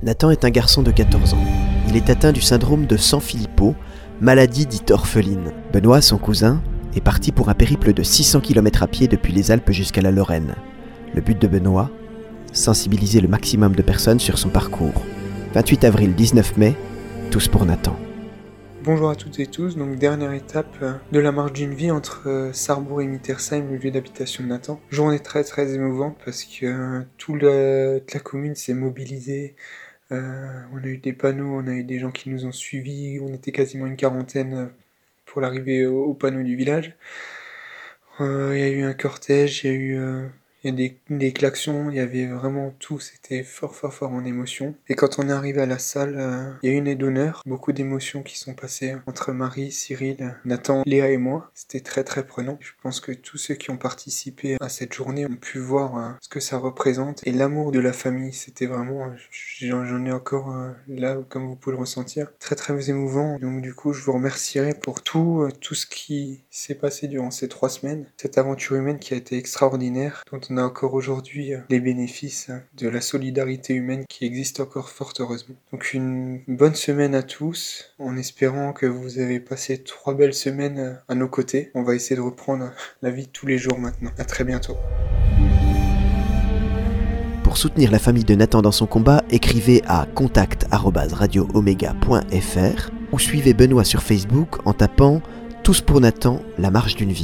Nathan est un garçon de 14 ans. Il est atteint du syndrome de Sanfilippo, maladie dite orpheline. Benoît, son cousin, est parti pour un périple de 600 km à pied depuis les Alpes jusqu'à la Lorraine. Le but de Benoît, sensibiliser le maximum de personnes sur son parcours. 28 avril, 19 mai, tous pour Nathan. Bonjour à toutes et tous, donc dernière étape de la marche d'une vie entre Sarrebourg et Mittersheim, le lieu d'habitation de Nathan. Journée très émouvante parce que toute la commune s'est mobilisée. On a eu des panneaux, on a eu des gens qui nous ont suivis, on était quasiment une quarantaine pour l'arrivée au panneau du village. Il y a eu un cortège, il y a des klaxons, il y avait vraiment tout, c'était fort en émotion. Et quand on est arrivé à la salle, il y a eu une aide d'honneur, beaucoup d'émotions qui sont passées entre Marie, Cyril, Nathan, Léa et moi. C'était très prenant. Je pense que tous ceux qui ont participé à cette journée ont pu voir ce que ça représente. Et l'amour de la famille, c'était vraiment, j'en ai encore là, comme vous pouvez le ressentir, très émouvant. Donc du coup, je vous remercierai pour tout ce qui s'est passé durant ces 3 semaines. Cette aventure humaine qui a été extraordinaire, dont on a encore aujourd'hui les bénéfices de la solidarité humaine qui existe encore fort heureusement. Donc une bonne semaine à tous, en espérant que vous avez passé 3 belles semaines à nos côtés. On va essayer de reprendre la vie de tous les jours maintenant. À très bientôt. Pour soutenir la famille de Nathan dans son combat, écrivez à contact@radioomega.fr ou suivez Benoît sur Facebook en tapant « Tous pour Nathan, la marche d'une vie ».